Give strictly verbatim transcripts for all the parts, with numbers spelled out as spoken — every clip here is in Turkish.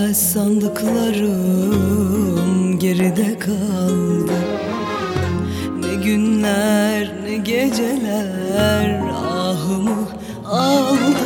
bitmez sandıklarım geride kaldı. Ne günler ne geceler ahımı aldı.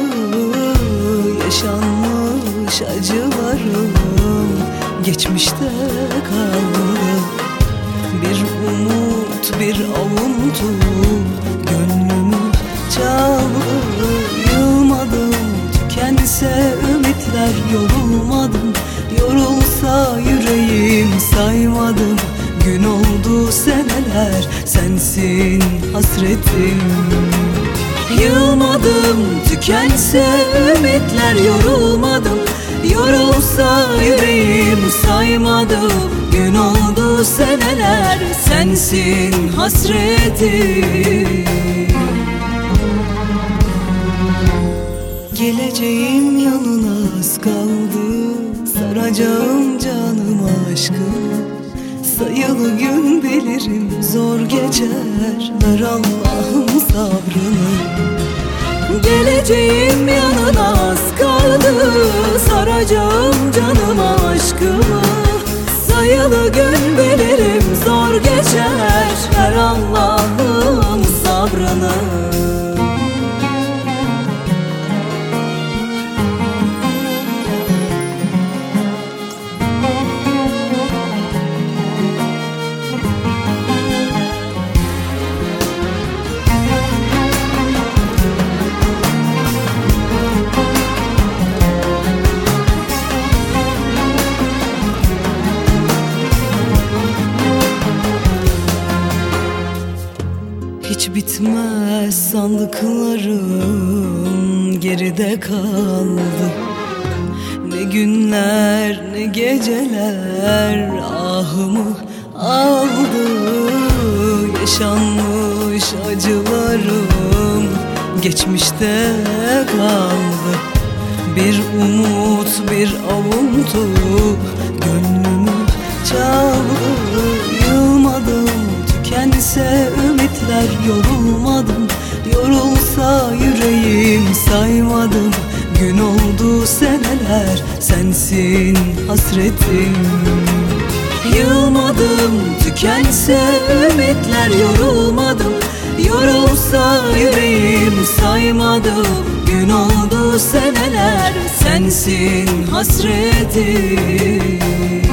Yaşanmış acılarım geçmişte kaldı. Bir umut bir avuntu gönlümü çaldı. Yılmadım tükense ümitler, yorulmadım. Yorulsa yüreğim saymadım. Gün oldu seneler, sensin hasretim. Yılmadım tükense ümitler, yorulmadım. Yorulsa yüreğim saymadım. Gün oldu seneler, sensin hasretim. Geleceğim yanına az kaldı. Saracağım canıma aşkını. Sayılı gün bilirim zor geçer. Ver Allah'ım sabrını. Geleceğim yanına az kaldı. Saracağım canıma aşkımı. Sayılı gün bilirim zor geçer. Ver Allah'ım sabrını. Hiç bitmez sandıklarım geride kaldı. Ne günler ne geceler ahımı aldı. Yaşanmış acılarım geçmişte kaldı. Bir umut bir avuntu gönlümü çaldı. Yılmadım tükense ümitler, yorulmadım. Yorulsa yüreğim saymadım. Gün oldu seneler, sensin hasretim. Yılmadım tükense ümitler, yorulmadım. Yorulsa yüreğim saymadım. Gün oldu seneler, sensin hasretim.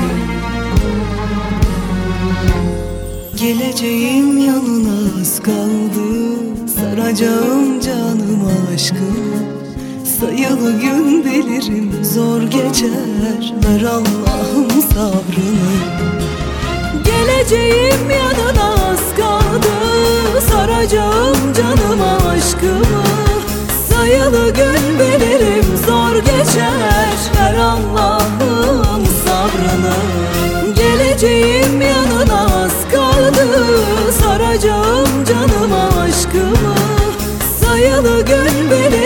Geleceğim yanına az kaldı. Saracağım canıma aşkını. Sayılı gün bilirim zor geçer. Ver Allah'ım sabrını. Geleceğim yanına az kaldı. Saracağım canıma aşkımı. Sayılı gün bilirim zor geçer. Ver Allah'ım sabrını. Geleceğim yanına az kaldı. Saracağım canıma aşkımı. Sayılı gün bilirim